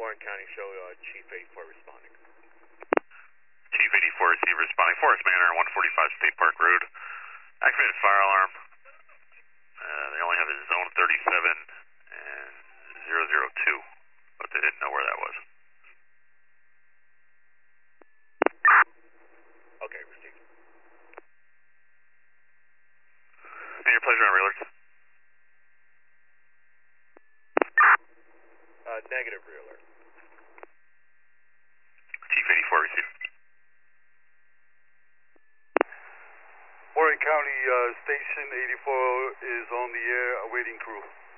Warren County, show Chief 84 responding. Chief 84 receiver responding. Forest Manor, 145 State Park Road. Activated fire alarm. They only have a zone 37 and 002, but they didn't know where that was. Okay, received. Your pleasure on real alerts. Negative real alert. Chief 84 received. Warren County Station 84 is on the air awaiting crew.